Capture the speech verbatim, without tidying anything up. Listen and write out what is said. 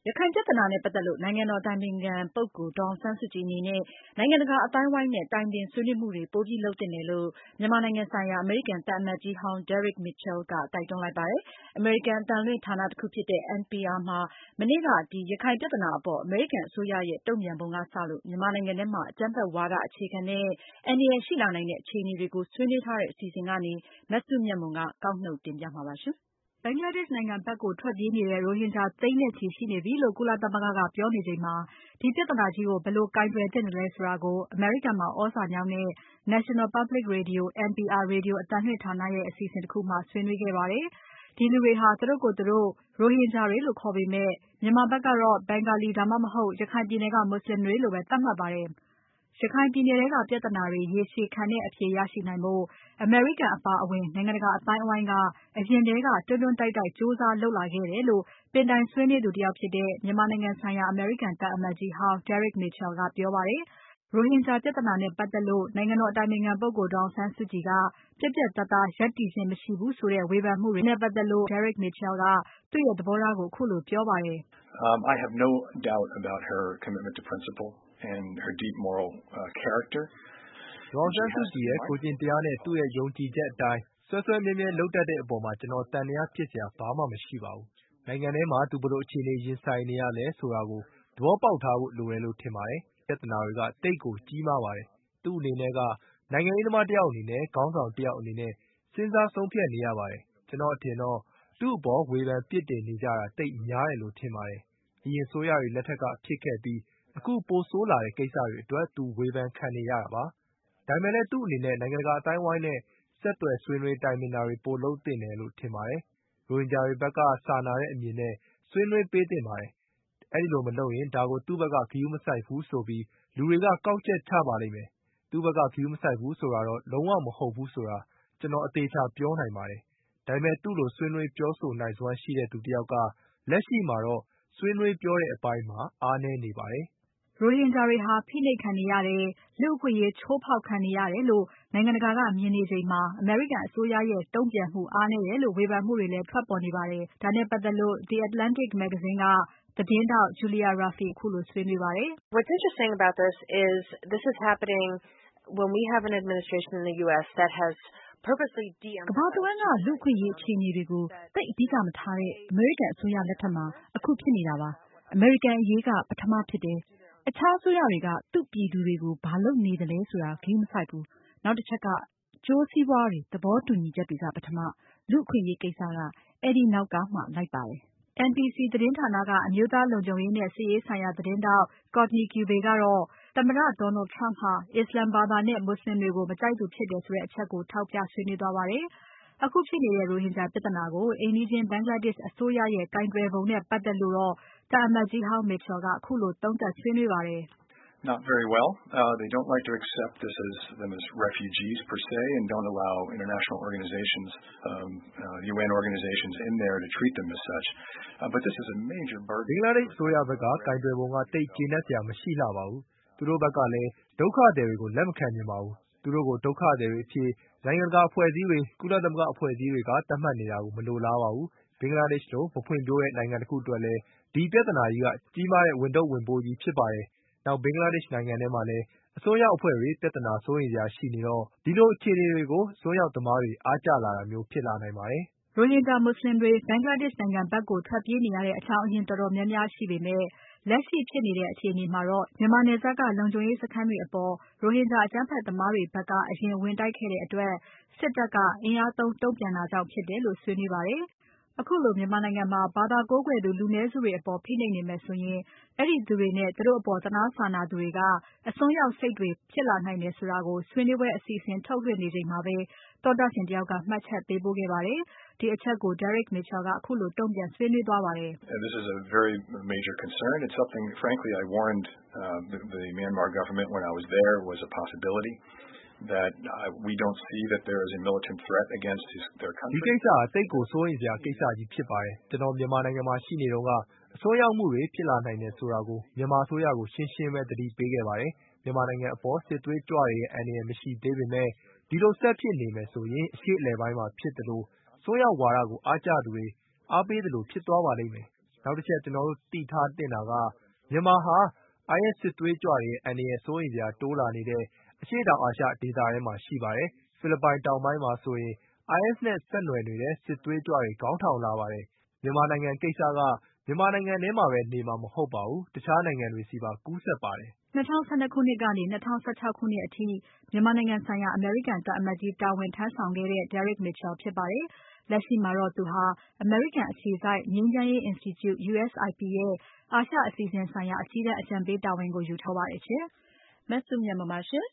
ရခိုင်ပြဿနာနဲ့ပတ်သက်လို့နိုင်ငံတော်အတိုင်ပင်ခံပုဂ္ဂိုလ်ဒေါ်အောင်ဆန်းစုကြည်အနေနဲ့နိုင်ငံတကာအသိုင်းအဝိုင်းနဲ့တိုင်ပင်ဆွေးနွေးမှုတွေပိုပြီးလုပ်သင့်တယ်လို့မြန်မာနိုင်ငံဆိုင်ရာအမေရိကန်သံအမတ်ကြီးဟောင်း Derek Mitchell ကတိုက်တွန်းလိုက်ပါတယ်။ အမေရိကန်အသံလွှင့်ဌာနတခုဖြစ်တဲ့ N P R မှာမနေ့က ရခိုင်ပြဿနာအပေါ်အမေရိကန်အစိုးရရဲ့တုံ့ပြန်ပုံကစလို့မြန်မာနိုင်ငံထဲမှာအကြမ်းဖက်ဝါဒအခြေခံတဲ့အန္တရာယ်ရှိလာနိုင်တဲ့အခြေအနေတွေကိုဆွေးနွေးထားတဲ့အစီအစဉ်ကနေ မစုမြတ်မွန်က ကောက်နှုတ်တင်ပြမှာပါ။ ဘင်္ဂလားဒေ့ရှ်နိုင်ငံဘက်ကိုထွက်ပြေးနေတဲ့ရိုဟင်ဂျာသိန်းနဲ့ချီရှိနေပြီလို့ကုလသမဂ္ဂကပြောနေချိန်မှာ ဒီပြဿနာကြီးကိုဘယ်လိုကိုင်တွယ်သင့်တယ်ဆိုတာကို အမေရိကန်မှာသြဇာညောင်းတဲ့ National Public Radio N P R ရေဒီယိုအသံလွှင့်ဌာနရဲ့အစီအစဉ်တခုမှာဆွေးနွေးခဲ့ပါတယ်။ ဒီလူတွေဟာသူတို့ကိုယ်သူတို့ရိုဟင်ဂျာတွေလို့ခေါ်ပေမဲ့ မြန်မာဘက်ကတော့ ဘင်္ဂါလီ ဒါမှမဟုတ် ရခိုင်ပြည်နယ်ကမွတ်ဆလင်တွေလို့ပဲသတ်မှတ်ပါတယ်။ ရခိုင်ပြည်နယ်ထဲကပြဿနာတွေရေရှည်ခံတဲ့အဖြေရရှိနိုင်ဖို့ အမေရိကန်အပါအဝင် နိုင်ငံတကာအသိုင်းအဝိုင်းကအရင်ထဲကတွန်းတွန်းတိုက်တိုက်ကြိုးစားလုပ်လာခဲ့တယ်လို့ ပင်တိုင်ဆွေးနွေးသူတယောက်ဖြစ်တဲ့ မြန်မာနိုင်ငံဆိုင်ရာအမေရိကန်သံအမတ်ကြီးဟောင်း Derek Mitchell ကပြောပါတယ်။ ရိုဟင်ဂျာပြဿနာနဲ့ပတ်သက်လို့ နိုင်ငံတော်အတိုင်ပင်ခံပုဂ္ဂိုလ်ဒေါ်အောင်ဆန်းစုကြည်က ပြတ်ပြတ်သားသားရပ်တည်ခြင်းမရှိဘူးဆိုတဲ့ဝေဖန်မှုတွေနဲ့ပတ်သက်လို့ Derek Mitchell ကသူ့ရဲ့သဘောထားကိုခုလိုပြောပါတယ်။ I have no doubt about her commitment to principle and her deep moral character. ဒေါ်အောင်ဆန်းစုကြည်ရဲ့ကိုယ်ကျင့်တရားနဲ့သူ့ရဲ့ယုံကြည်ချက်အတိုင်းစွဲစွဲမြဲမြဲလုပ်တတ်တဲ့အပေါ်မှာကျွန်တော်သံသယဖြစ်စရာဘာမှမရှိပါဘူး။ နိုင်ငံထဲမှာသူဘယ်လိုအခြေအနေရင်ဆိုင်နေရလဲဆိုတာကိုသဘောပေါက်ထားဖို့လိုတယ်လို့ထင်ပါတယ်။ ပြဿနာတွေကသိပ်ကိုကြီးမားပါတယ်။ သူ့အနေနဲ့ကနိုင်ငံရေးသမားတယောက်အနေနဲ့ခေါင်းဆောင်တယောက်အနေနဲ့စဉ်းစားဆုံးဖြတ်နေရပါတယ်။ ကျွန်တော်အထင်တော့သူ့အပေါ်ဝေဖန်ပြစ်တင်နေကြတာသိပ်များတယ်လို့ထင်ပါတယ်။ အရင်အစိုးရတွေလက်ထက်ကဖြစ်ခဲ့ပြီးအခုပိုဆိုးလာတဲ့ကိစ္စတွေအတွက်သူဝေဖန်ခံနေရတာပါ။ ဒါပေမဲ့လည်းသူ့အနေနဲ့နိုင်ငံတကာအသိုင်းအဝိုင်းနဲ့ဆက်သွယ်ဆွေးနွေးတိုင်ပင်တာတွေပိုလုပ်သင့်တယ်လို့ထင်ပါတယ်။ ရိုဟင်ဂျာတွေဘက်ကစာနာတဲ့အမြင်နဲ့ဆွေးနွေးပေးသင့်ပါတယ်။ အဲဒီလိုမလုပ်ရင်ဒါကိုသူ့ဘက်ကဂရုမစိုက်ဘူးဆိုပြီးလူတွေကကောက်ချက်ချပါလိမ့်မယ်။ သူ့ဘက်ကဂရုမစိုက်ဘူးဆိုတာတော့လုံးဝမဟုတ်ဘူးဆိုတာကျွန်တော်အသေအချာပြောနိုင်ပါတယ်။ ဒါပေမဲ့သူ့လိုဆွေးနွေးပြောဆိုနိုင်စွမ်းရှိတဲ့သူတယောက်ကလက်ရှိမှာတော့ဆွေးနွေးပြောတဲ့အပိုင်းမှာအားနည်းနေပါတယ်။ရိုဟင်ဂျာတွေဟာဖိနှိပ်ခံနေရတယ်။ လူ့အခွင့်အရေးချိုးဖောက်ခံနေရတယ်လို့နိုင်ငံတကာကမြင်နေချိန်မှာ အမေရိကန်အစိုးရရဲ့တုံ့ပြန်မှုအားနည်းတယ်လို့ဝေဖန်မှုတွေလည်းထွက်ပေါ်နေပါတယ်။ ဒါနဲ့ပတ်သက်လို့ The Atlantic မဂ္ဂဇင်းကသတင်းထောက် Julia Rafe ခုလိုဆွေးနွေးပါတယ်။ What's interesting about this is this is happening when we have an administration in the U S that has purposely de-emphasized ကမ္ဘာတဝန်းကလူ့အခွင့်အရေးအခြေအနေတွေကိုသိပ်အဓိကမထားတဲ့အမေရိကန်အစိုးရလက်ထက်မှာအခုဖြစ်နေတာပါ။ အမေရိကန်အရေးကပထမဖြစ်တယ်။ အခြားအစိုးရတွေကသူ့ပြည်သူတွေကိုဘာလုပ်နေသလဲဆိုတာဂရုမစိုက်ဘူး။ နောက်တချက်က အကျိုးစီးပွားတွေသဘောတူညီချက်တွေကပထမ။ လူ့အခွင့်အရေးကိစ္စကအဲဒီနောက်ကမှလိုက်ပါတယ်။ N B C သတင်းဌာနကအမျိုးသားလုံခြုံရေးနဲ့စစ်ရေးဆိုင်ရာသတင်းထောက် Courtney Kube ကတော့သမ္မတ Donald Trump ဟာအစ္စလာမ်ဘာသာနဲ့မွတ်ဆလင်တွေကိုမကြိုက်သူဖြစ်တယ်ဆိုတဲ့အချက်ကိုထောက်ပြဆွေးနွေးသွားပါတယ်။ အခုဖြစ်နေတဲ့ရိုဟင်ဂျာပြဿနာကိုအိမ်နီးချင်း Bangladesh အစိုးရရဲ့ကိုင်တွယ်ပုံနဲ့ပတ်သက်လို့တော့သံအမတ်ကြီးဟောင်း Mitchell ကခုလိုသုံးသပ်ဆွေးနွေးပါတယ်။ Not very well. Uh, they don't like to accept this as them as refugees per se and don't allow international organizations, um, uh, U N organizations in there to treat them as such. Uh, but this is a major burden. ဘင်္ဂလားဒေ့ရှ်အစိုးရဘက်ကကိုင်တွယ်ပုံကတိတ်ကျေနပ်စရာမရှိလှပါဘူး။သူတို့ဘက်ကလည်းဒုက္ခသည်တွေကိုလက်မခံချင်ပါဘူး။သူတို့ကိုဒုက္ခသည်တွေအဖြစ်နိုင်ငံတကာအဖွဲ့အစည်းတွေကုလသမဂ္ဂအဖွဲ့အစည်းတွေကသတ်မှတ်နေတာကိုမလိုလားပါဘူး။ဘင်္ဂလားဒေ့ရှ်လိုမဖွံ့ဖြိုးတဲ့နိုင်ငံတခုအတွက်လည်းဒီပြဿနာကြီးကကြီးမားတဲ့ဝန်ထုပ်ဝန်ပိုးကြီးဖြစ်ပါတယ်။နောက်ဘင်္ဂလားဒေ့ရှ်နိုင်ငံထဲမှာလည်းအစွန်းရောက်အဖွဲ့တွေပြဿနာစိုးရိမ်စရာရှိနေတော့ဒီလိုအခြေအနေတွေကိုအစွန်းရောက်သမားတွေအားကျလာတာမျိုးဖြစ်လာနိုင်ပါတယ်။ ရိုဟင်ဂျာမွတ်ဆလင်တွေ Bangladesh နိုင်ငံဘက်ကိုထွက်ပြေးနေရတဲ့အကြောင်းအရင်းတော်တော်များများရှိပေမဲ့ လက်ရှိဖြစ်နေတဲ့အခြေအနေမှာတော့ မြန်မာနယ်စပ်ကလုံခြုံရေးစခန်းတွေအပေါ် ရိုဟင်ဂျာအကြမ်းဖက်သမားတွေဘက်ကအရင်ဝင်တိုက်ခဲ့တဲ့အတွက် စစ်တပ်ကအင်အားသုံးတုံ့ပြန်တာကြောင့်ဖြစ်တယ်လို့ဆွေးနွေးပါတယ်။ အခုလိုမြန်မာနိုင်ငံမှာဘာသာကိုးကွယ်သူလူနည်းစုတွေအပေါ်ဖိနှိပ်နေမယ်ဆိုရင် အဲဒီသူတွေနဲ့သူတို့အပေါ်သနားစာနာသူတွေကအစွန်းရောက်စိတ်တွေဖြစ်လာနိုင်တယ်ဆိုတာကိုဆွေးနွေးပွဲအစီအစဉ်ထုတ်လွှင့်နေချိန်မှာပဲသောတရှင်တယောက်ကမှတ်ချက်ပေးပို့ခဲ့ပါတယ်။ ဒီအချက်ကို Derek Mitchell ကခုလိုတုံ့ပြန်ဆွေးနွေးသွားပါတယ်။ This is a very major concern. It's something frankly I warned uh, the, the Myanmar government when I was there was a possibility that uh, we don't see that there is a militant threat against his, their country. ဒီကိစ္စအသိကိုစိုးရိမ်စရာကိစ္စကြီးဖြစ်ပါတယ်။ကျွန်တော်မြန်မာနိုင်ငံမှာရှိနေတော့ကအစွန်းရောက်မှုတွေဖြစ်လာနိုင်တယ်ဆိုတာကိုမြန်မာအစိုးရကိုရှင်းရှင်းပဲသတိပေးခဲ့ပါတယ်။မြန်မာနိုင်ငံအပေါ်စစ်သွေးကြွတွေရဲ့အန္တရာယ်မရှိသေးပေမဲ့ဒီလိုဆက်ဖြစ်နေမယ်ဆိုရင်အရှေ့အလယ်ပိုင်းမှာဖြစ်သလိုအစွန်းရောက်ဝါဒကိုအားကျသူတွေအားပေးသလိုဖြစ်သွားပါလိမ့်မယ်နောက်တစ်ချက်ကျွန်တော်တို့သိထားတင်တာကမြန်မာဟာ I S စစ်သွေးကြွတွေအန္တရာယ်စိုးရိမ်စရာတိုးလာနေတဲ့အရှေ့တောင်အာရှဒေသထဲမှာရှိပါတယ်။ဖိလစ်ပိုင်တောင်ပိုင်းမှာဆိုရင် I S နဲ့ဆက်နွယ်နေတဲ့စစ်သွေးကြွတွေခေါင်းထောင်လာပါတယ်။မြန်မာနိုင်ငံကိစ္စကမြန်မာနိုင်ငံထဲမှာပဲနေမှာမဟုတ်ပါဘူး။တခြားနိုင်ငံတွေဆီပါကူးစက်ပါတယ်။၂၀၁၂ခုနှစ်ကနေ၂၀၁၆ခုနှစ်အထိမြန်မာနိုင်ငံဆိုင်ရာအမေရိကန်သံအမတ်ကြီးတာဝန်ထမ်းဆောင်ခဲ့တဲ့ Derek Mitchell ဖြစ်ပါတယ်။လက်ရှိမှာတော့သူဟာအမေရိကန်အခြေစိုက်ငြိမ်းချမ်းရေး Institute U S I P ရဲ့အာရှအစီအစဉ်ဆိုင်ရာအကြီးတန်းအကြံပေးတာဝန်ကိုယူထားပါတယ်ရှင်။ မစုမြတ်မပါရှင်။